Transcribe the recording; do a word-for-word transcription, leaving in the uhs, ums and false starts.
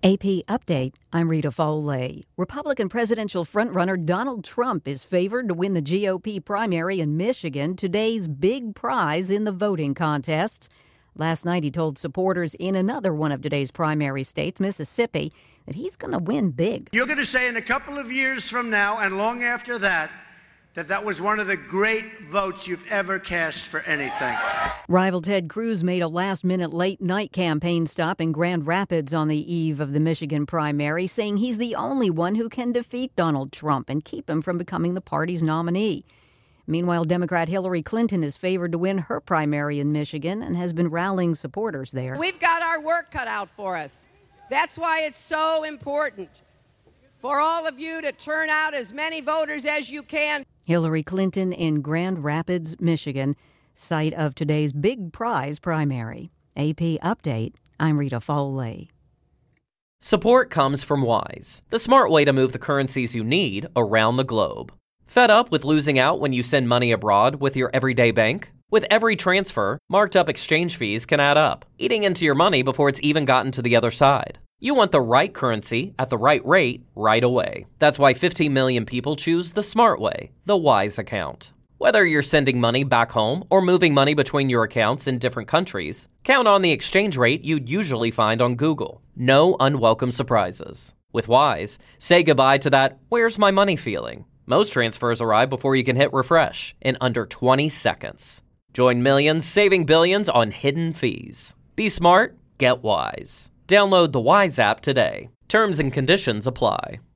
A P Update, I'm Rita Foley. Republican presidential frontrunner Donald Trump is favored to win the G O P primary in Michigan, today's big prize in the voting contest. Last night he told supporters in another one of today's primary states, Mississippi, that he's going to win big. You're going to say in a couple of years from now and long after that, that that was one of the great votes you've ever cast for anything. Rival Ted Cruz made a last-minute late-night campaign stop in Grand Rapids on the eve of the Michigan primary, saying he's the only one who can defeat Donald Trump and keep him from becoming the party's nominee. Meanwhile, Democrat Hillary Clinton is favored to win her primary in Michigan and has been rallying supporters there. We've got our work cut out for us. That's why it's so important for all of you to turn out as many voters as you can. Hillary Clinton in Grand Rapids, Michigan, site of today's big prize primary. A P Update, I'm Rita Foley. Support comes from Wise, the smart way to move the currencies you need around the globe. Fed up with losing out when you send money abroad with your everyday bank? With every transfer, marked up exchange fees can add up, eating into your money before it's even gotten to the other side. You want the right currency at the right rate right away. That's why fifteen million people choose the smart way, the Wise account. Whether you're sending money back home or moving money between your accounts in different countries, count on the exchange rate you'd usually find on Google. No unwelcome surprises. With Wise, say goodbye to that "where's my money" feeling. Most transfers arrive before you can hit refresh in under twenty seconds. Join millions saving billions on hidden fees. Be smart, get Wise. Download the Wise app today. Terms and conditions apply.